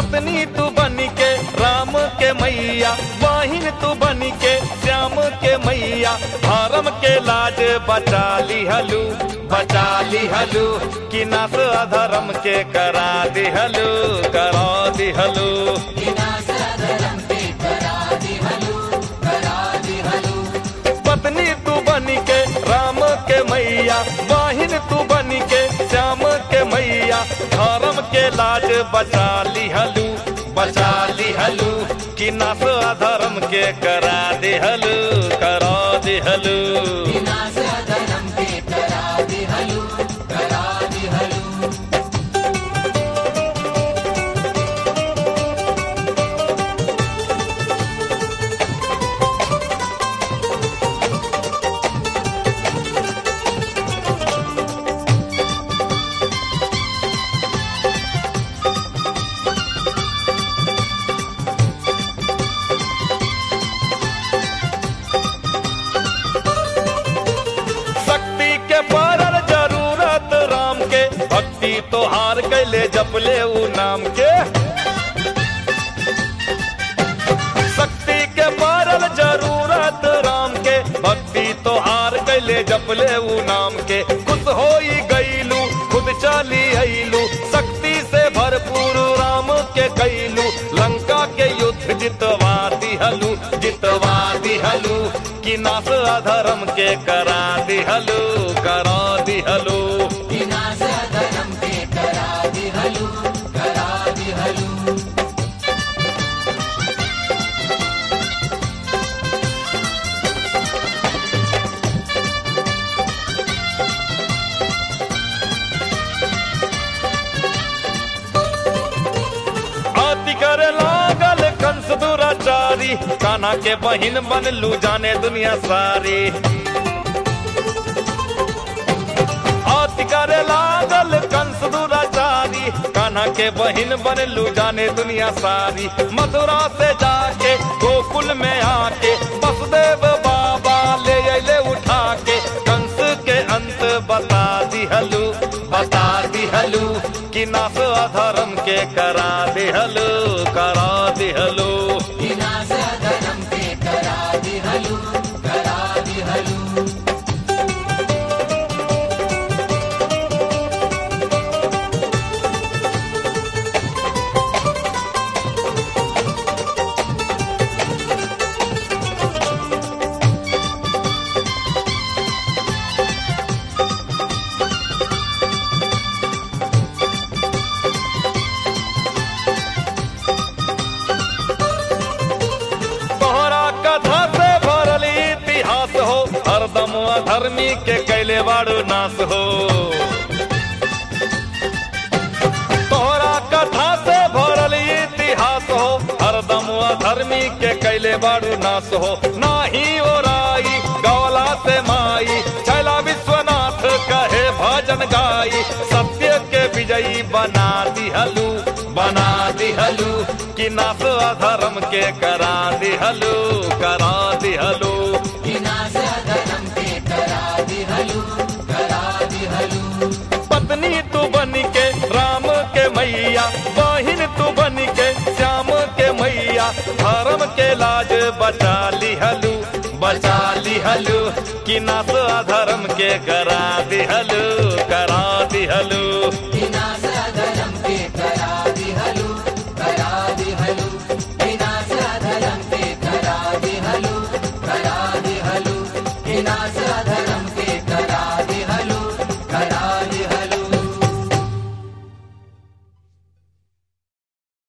पत्नी तू बनी के राम के मैया, बहिन तू बनी के श्याम के मैया, धर्म के लाज बचा ली हलू, बचा ली हलू, कि नास अधर्म के करा दिहलू, करा दिहलू। पत्नी तू बनी के राम के मैया, बहिन तू बनी के श्याम के मैया, धर्म के लाज बचा ली हलू, बचा ली हलू, कि नास अधर्म के करा दिहलू, करा दिहलू। तो हार कैले जपले ऊ नाम के, शक्ति के पारल जरूरत राम के, भक्ति तो हार कैले जपले ऊ नाम के। खुश होई गईलू खुद चली अइलू, शक्ति से भरपूर राम के कैलू, लंका के युद्ध जितवा दिहलू, जितवा दिहलू, कि नास अधर्म के करा दिहलू, करा दिहलू। करे लागल कंस दुराचारी, कान्हा के बहिन बनलू जाने दुनिया सारी। आति करे लागल कंस दुराचारी, कान्हा के बहिन बनलू जाने दुनिया सारी। मथुरा से जाके गोकुल में आके वसुदेव बाबा ले अइले उठा के, कंस के अंत बता दिहलू, बता दिहलू, कि नास अधर्म के करा दिहलू, करा दिहलू। हरदम अधर्मी के कैले बाड़ू नाश हो, तोहरा कथा से भरल इतिहास हो, हरदम अधर्मी के कैले बाड़ू नाश हो। नाही ओराई गौला से माई, छैला विश्वनाथ कहे भजन गाई, सत्य के विजयी बना दिहलू, बना दिहलू, कि नास अधर्म के करा दिहलू, करा दिहलू। पत्नी तू बनी के राम के मैया, बहिन तू बनी के श्याम के मैया, धर्म के लाज बचा लिहलू, बचा लिहलू, कि नास अधर्म के करा दिहलू, करा दिहलू।